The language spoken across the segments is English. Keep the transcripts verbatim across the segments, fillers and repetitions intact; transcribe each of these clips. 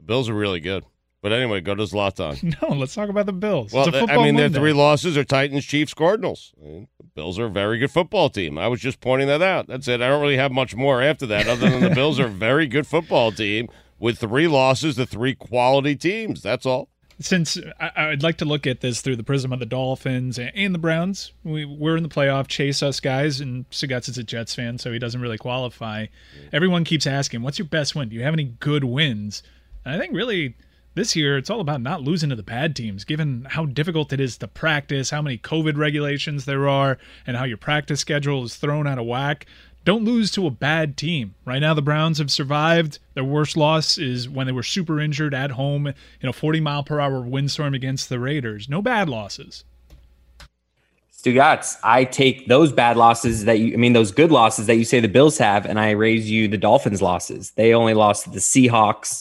Bills are really good. But anyway, go to Zlatan. No, let's talk about the Bills. Well, it's a I football mean, their Monday. three losses are Titans, Chiefs, Cardinals. I mean, the Bills are a very good football team. I was just pointing that out. That's it. I don't really have much more after that other than the Bills are a very good football team with three losses to three quality teams. That's all. Since I, I'd like to look at this through the prism of the Dolphins and, and the Browns. We, we're in the playoff. Chase us guys. And Sagatz is a Jets fan, so he doesn't really qualify. Everyone keeps asking, what's your best win? Do you have any good wins? And I think really – this year, it's all about not losing to the bad teams, given how difficult it is to practice, how many COVID regulations there are, and how your practice schedule is thrown out of whack. Don't lose to a bad team. Right now, the Browns have survived. Their worst loss is when they were super injured at home in a forty mile per hour windstorm against the Raiders. No bad losses. Stugatz, I take those bad losses that you, I mean, those good losses that you say the Bills have, and I raise you the Dolphins' losses. They only lost to the Seahawks,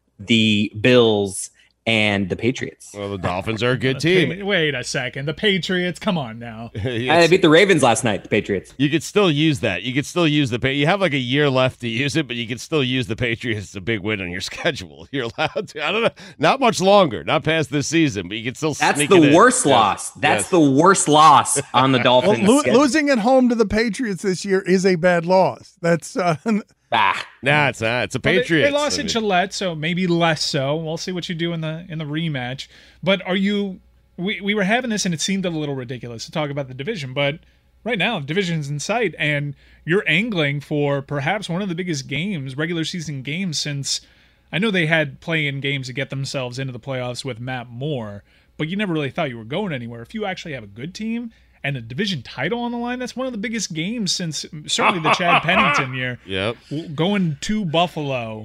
the Bills, and the Patriots. Well, the Dolphins are a good team. Wait a second. The Patriots, come on now. I beat the Ravens last night, the Patriots. You could still use that. You could still use the – you have like a year left to use it, but you could still use the Patriots as a big win on your schedule. You're allowed to. I don't know. Not much longer. Not past this season, but you can still That's sneak the it in. worst Yes. loss. That's Yes. the worst loss on the Dolphins. Well, lo- losing at home to the Patriots this year is a bad loss. That's uh, – Ah. Nah, it's not. It's a Well, they- Patriots. They, lost I in mean. Gillette, so maybe less so. We'll see what you do in the in the rematch. But are you? We we were having this, and it seemed a little ridiculous to talk about the division. But right now, the division's in sight, and you're angling for perhaps one of the biggest games, regular season games, since I know they had play-in games to get themselves into the playoffs with Matt Moore. But you never really thought you were going anywhere. If you actually have a good team and a division title on the line, that's one of the biggest games since certainly the Chad Pennington year. Yep. Going to Buffalo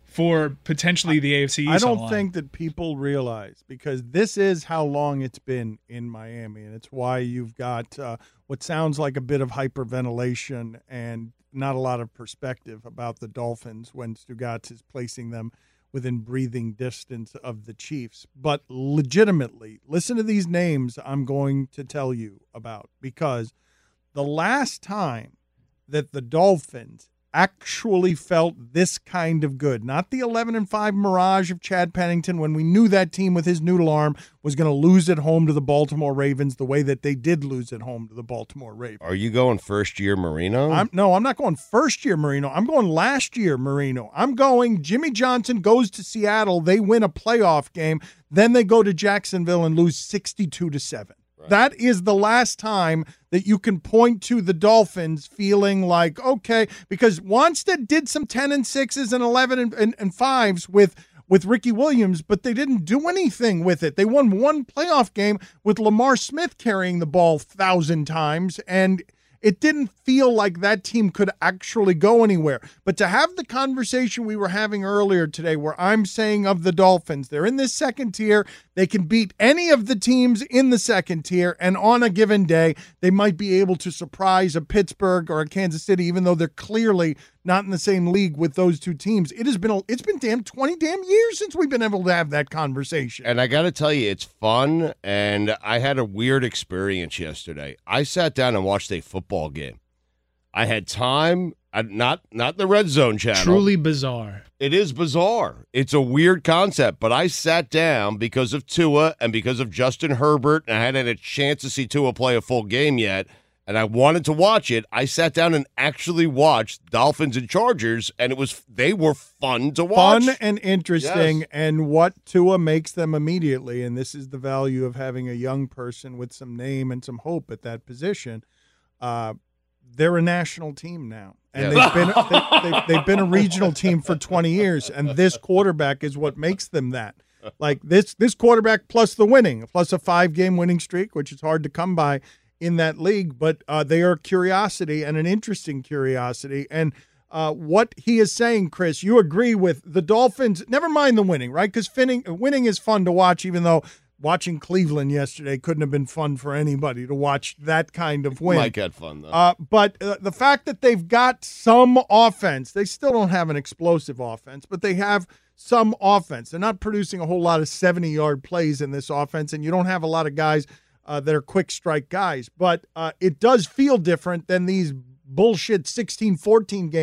for potentially the A F C East. I don't on the line. think that people realize, because this is how long it's been in Miami, and it's why you've got uh, what sounds like a bit of hyperventilation and not a lot of perspective about the Dolphins when Stugatz is placing them within breathing distance of the Chiefs. But legitimately, listen to these names I'm going to tell you about, because the last time that the Dolphins actually felt this kind of good, not the eleven and five mirage of Chad Pennington when we knew that team with his noodle arm was going to lose at home to the Baltimore Ravens the way that they did lose at home to the Baltimore Ravens. Are you going first year Marino? I'm, no, I'm not going first year Marino. I'm going last year Marino. I'm going Jimmy Johnson goes to Seattle. They win a playoff game. Then they go to Jacksonville and lose sixty-two to seven. Right. That is the last time that you can point to the Dolphins feeling like, okay, because Wanstead did some ten and sixes and eleven and, and, and fives with with Ricky Williams, but they didn't do anything with it. They won one playoff game with Lamar Smith carrying the ball a thousand times, and it didn't feel like that team could actually go anywhere. But to have the conversation we were having earlier today where I'm saying of the Dolphins, they're in this second tier, they can beat any of the teams in the second tier, and on a given day, they might be able to surprise a Pittsburgh or a Kansas City, even though they're clearly not in the same league with those two teams. It has been a, it's been damn twenty damn years since we've been able to have that conversation. And I got to tell you, it's fun, and I had a weird experience yesterday. I sat down and watched a football game. I had time, uh, not not the Red Zone channel. Truly bizarre. It is bizarre. It's a weird concept, but I sat down because of Tua and because of Justin Herbert, and I hadn't had a chance to see Tua play a full game yet, and I wanted to watch it. I sat down and actually watched Dolphins and Chargers, and it was they were fun to watch. Fun and interesting, Yes. and what Tua makes them immediately, and this is the value of having a young person with some name and some hope at that position. Uh, they're a national team now, and Yes. they've been they, they, they've been a regional team for twenty years, and this quarterback is what makes them that. Like this this quarterback plus the winning, plus a five-game winning streak, which is hard to come by in that league, but uh, they are a curiosity and an interesting curiosity. And uh, what he is saying, Chris, you agree with the Dolphins, never mind the winning, right? Because winning is fun to watch, even though watching Cleveland yesterday couldn't have been fun for anybody to watch that kind of win. Might get fun, though. Uh, but uh, the fact that they've got some offense, they still don't have an explosive offense, but they have some offense. They're not producing a whole lot of seventy-yard plays in this offense, and you don't have a lot of guys Uh, that are quick strike guys, but uh, it does feel different than these bullshit sixteen fourteen games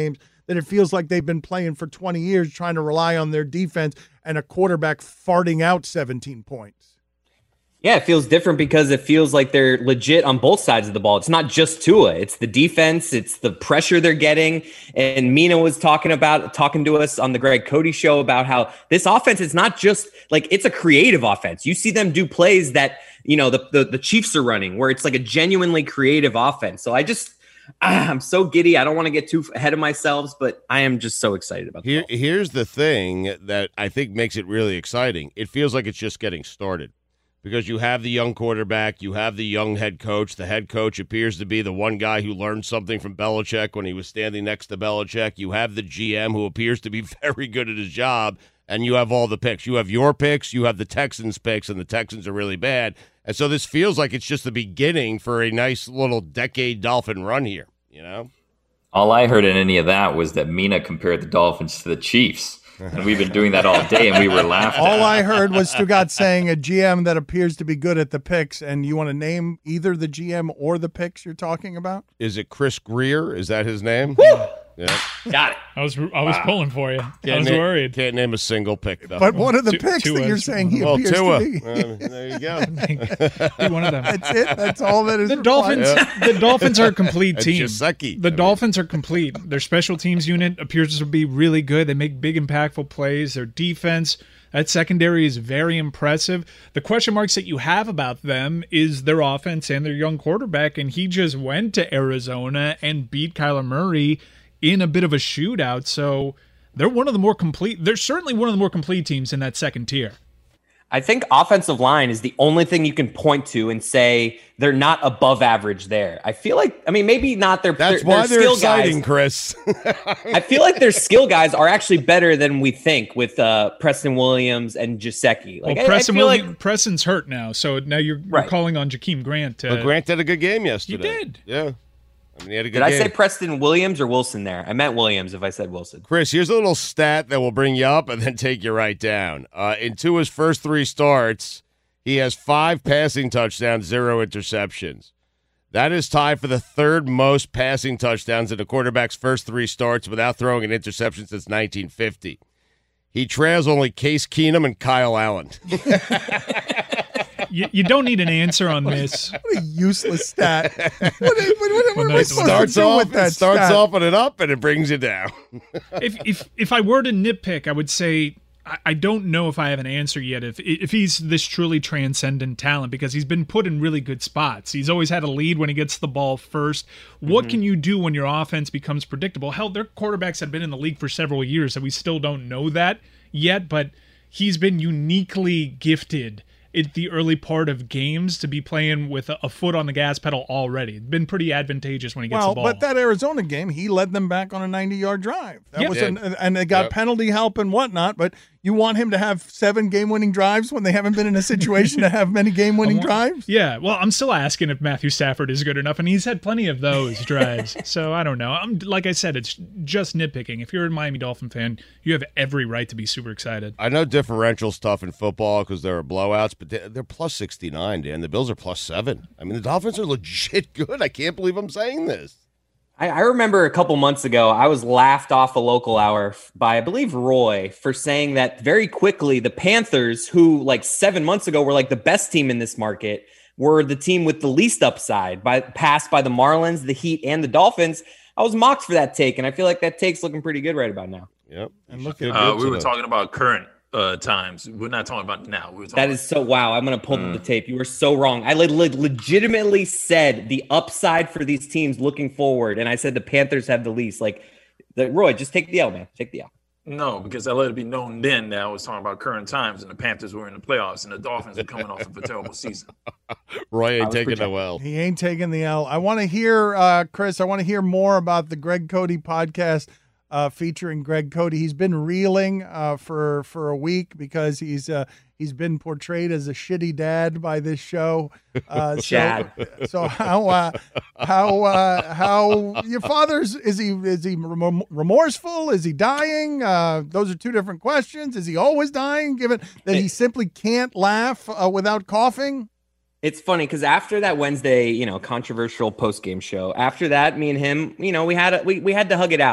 that it feels like they've been playing for twenty years trying to rely on their defense and a quarterback farting out seventeen points. Yeah, it feels different because it feels like they're legit on both sides of the ball. It's not just Tua. It's the defense. It's the pressure they're getting. And Mina was talking about, talking to us on the Greg Cody show about how this offense is not just like, it's a creative offense. You see them do plays that, you know, the, the, the Chiefs are running where it's like a genuinely creative offense. So I just, ah, I'm so giddy. I don't want to get too ahead of myself, but I am just so excited about Here, this. Here's the thing that I think makes it really exciting. It feels like it's just getting started. Because you have the young quarterback, you have the young head coach. The head coach appears to be the one guy who learned something from Belichick when he was standing next to Belichick. You have the G M who appears to be very good at his job, and you have all the picks. You have your picks, you have the Texans' picks, and the Texans are really bad. And so this feels like it's just the beginning for a nice little decade Dolphin run here, you know? All I heard in any of that was that Mina compared the Dolphins to the Chiefs. And we've been doing that all day, and we were laughing. All I heard was Stugat saying a G M that appears to be good at the picks, and you want to name either the G M or the picks you're talking about? Is it Chris Greer? Is that his name? Woo! Yeah. Got it. I was I was wow. pulling for you. Can't I was name, worried. Can't name a single pick, though. But one of the Two, picks Tua that you're is- saying he well, appears Tua. to be. Uh, there you go. Be one of them. That's it. That's all that is The required. Dolphins. The Dolphins are a complete And team. Gesicki. The I mean- Dolphins are complete. Their special teams unit appears to be really good. They make big, impactful plays. Their defense, that secondary is very impressive. The question marks that you have about them is their offense and their young quarterback, and he just went to Arizona and beat Kyler Murray in a bit of a shootout. So they're one of the more complete. They're certainly one of the more complete teams in that second tier. I think offensive line is the only thing you can point to and say they're not above average there. I feel like, I mean, maybe not their That's their, why their they're skill exciting, guys. Chris. I feel like their skill guys are actually better than we think with uh, Preston Williams and Gesicki. Like, Well, I- Preston I feel Williams, like Preston's hurt now, so now you're, you're Right. calling on Jakeem Grant. To, But Grant had a good game yesterday. He did. Yeah. I mean, he had a good did I game. say Preston Williams or Wilson there? I meant Williams if I said Wilson. Chris, here's a little stat that will bring you up and then take you right down. Uh, in Tua's first three starts, he has five passing touchdowns, zero interceptions. That is tied for the third most passing touchdowns in a quarterback's first three starts without throwing an interception since nineteen fifty. He trails only Case Keenum and Kyle Allen. You, you don't need an answer on this. What a useless stat. What, what, what, what, When am I they- supposed starts to do off, with that it starts stat? off on an up and it brings you down. If if if I were to nitpick, I would say I, I don't know if I have an answer yet. If if he's this truly transcendent talent, because he's been put in really good spots. He's always had a lead when he gets the ball first. What Mm-hmm. can you do when your offense becomes predictable? Hell, their quarterbacks have been in the league for several years, and we still don't know that yet. But he's been uniquely gifted at the early part of games to be playing with a, a foot on the gas pedal already. It's been pretty advantageous when he gets Well, the ball. but that Arizona game, he led them back on a ninety-yard drive. That Yeah. was Yeah. an, and they got Yep. penalty help and whatnot. But you want him to have seven game-winning drives when they haven't been in a situation to have many game-winning drives? Yeah, well, I'm still asking if Matthew Stafford is good enough, and he's had plenty of those drives. So I don't know. I'm like I said, it's just nitpicking. If you're a Miami Dolphin fan, you have every right to be super excited. I know differential's tough in football because there are blowouts, but they- they're plus sixty-nine, Dan. The Bills are plus seven. I mean, the Dolphins are legit good. I can't believe I'm saying this. I, I remember a couple months ago, I was laughed off a local hour f- by, I believe, Roy for saying that very quickly the Panthers, who like seven months ago were like the best team in this market, were the team with the least upside, by passed by the Marlins, the Heat, and the Dolphins. I was mocked for that take, and I feel like that take's looking pretty good right about now. Yep. And look Feel at Uh, good we were today. talking about current uh, times. We're not talking about now. We were talking That is so wow. I'm going to pull up the tape. You were so wrong. I le- le- legitimately said the upside for these teams looking forward, and I said the Panthers have the least. Like, the, Roy, just take the L, man. Take the L. No, because I let it be known then that I was talking about current times, and the Panthers were in the playoffs, and the Dolphins are coming off of a terrible season. Roy I ain't was taking projecting. no L. He ain't taking the L. I want to hear, uh, Chris, I want to hear more about the Greg Cody podcast uh, featuring Greg Cody. He's been reeling uh, for for a week because he's uh, he's been portrayed as a shitty dad by this show. Uh, so, Chad. so how uh, how uh, how your father's is he is he rem- remorseful? Is he dying? Uh, those are two different questions. Is he always dying, given that he simply can't laugh uh, without coughing? It's funny because after that Wednesday, you know, controversial post game show, after that, me and him, you know, we had a, we we had to hug it out.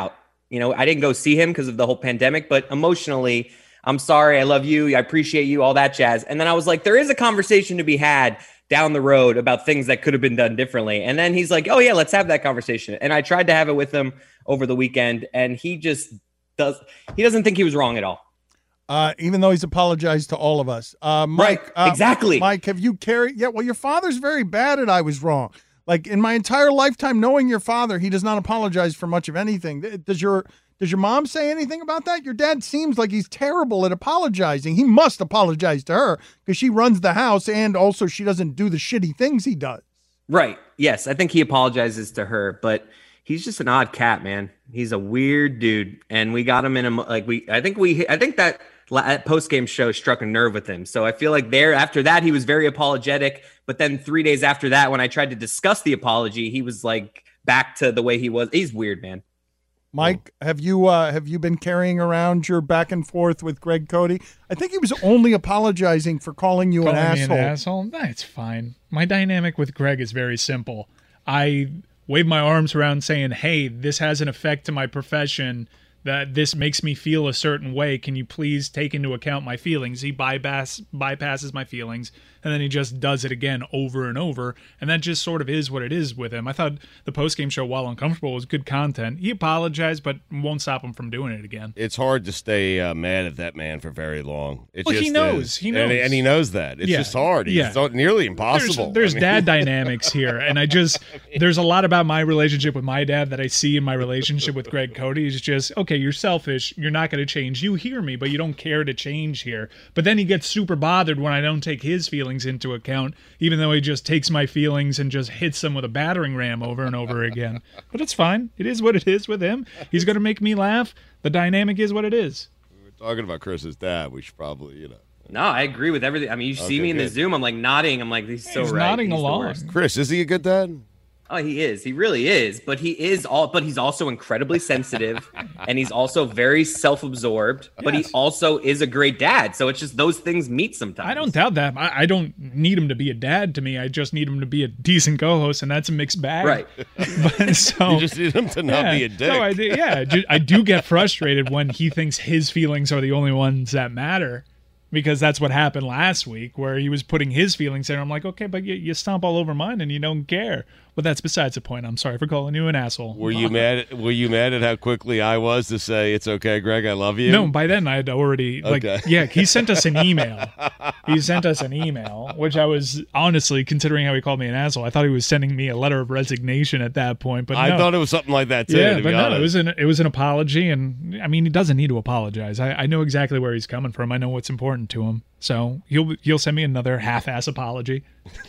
You know, I didn't go see him because of the whole pandemic, but emotionally, I'm sorry. I love you. I appreciate you, all that jazz. And then I was like, there is a conversation to be had down the road about things that could have been done differently. And then he's like, oh yeah, let's have that conversation. And I tried to have it with him over the weekend, and he just does, he doesn't think he was wrong at all. Uh, even though he's apologized to all of us. Uh, Mike, right, exactly. Uh, Mike, have you carried? Yeah, well, your father's very bad at I was wrong. Like, in my entire lifetime knowing your father, he does not apologize for much of anything. Does your does your mom say anything about that? Your dad seems like he's terrible at apologizing. He must apologize to her because she runs the house, and also she doesn't do the shitty things he does. Right. Yes, I think he apologizes to her, but he's just an odd cat, man. He's a weird dude, and we got him in a like we. I think we. I think that. That post-game show struck a nerve with him. So I feel like there after that, he was very apologetic. But then three days after that, when I tried to discuss the apology, he was like back to the way he was. He's weird, man. Mike, have you uh, have you been carrying around your back and forth with Greg Cody? I think he was only apologizing for calling you calling an me asshole. An asshole? That's fine. My dynamic with Greg is very simple. I wave my arms around saying, hey, this has an effect to my profession, that this makes me feel a certain way. Can you please take into account my feelings? He bypass, bypasses my feelings, and then he just does it again over and over, and that just sort of is what it is with him. I thought the post-game show, while uncomfortable, was good content. He apologized, but won't stop him from doing it again. It's hard to stay uh, mad at that man for very long. It well, just he knows. Is. He knows. And, and he knows that. It's yeah. just hard. It's yeah. nearly impossible. There's, there's I mean. dad dynamics here, and I just, there's a lot about my relationship with my dad that I see in my relationship with Greg Cody. It's just, okay, you're selfish. You're not going to change. You hear me, but you don't care to change here. But then he gets super bothered when I don't take his feelings into account, even though he just takes my feelings and just hits them with a battering ram over and over again. But it's fine. It is what it is with him. He's going to make me laugh. The dynamic is what it is. We're talking about Chris's dad. We should probably, you know. No, I agree with everything. I mean, you see okay, me in good. the Zoom. I'm like nodding. I'm like, he's so he's right. nodding he's along. Chris, is he a good dad? Oh, he is. He really is. But he is all. But he's also incredibly sensitive, and he's also very self-absorbed. But Yes. he also is a great dad. So it's just those things meet sometimes. I don't doubt that. I, I don't need him to be a dad to me. I just need him to be a decent co-host, and that's a mixed bag. Right. But so You just need him to not yeah. be a dick. No, I do, yeah, I do, I do get frustrated when he thinks his feelings are the only ones that matter, because that's what happened last week, where he was putting his feelings in. I'm like, okay, but you, you stomp all over mine and you don't care. But that's besides the point. I'm sorry for calling you an asshole. Were you mad? At, were you mad at how quickly I was to say it's okay, Greg? I love you. No, by then I had already like Okay. yeah. He sent us an email. He sent us an email, which I was honestly, considering how he called me an asshole, I thought he was sending me a letter of resignation at that point. But I no. thought it was something like that too. Yeah, to but be no, honest. it was an it was an apology, and I mean, he doesn't need to apologize. I, I know exactly where he's coming from. I know what's important to him, so he'll he'll send me another half-ass apology.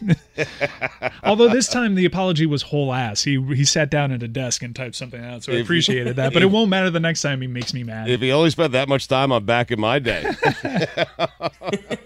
Although this time the apology was whole ass. He he sat down at a desk and typed something out, so I If- appreciated that. But it won't matter the next time he makes me mad. If he only spent that much time on back in my day.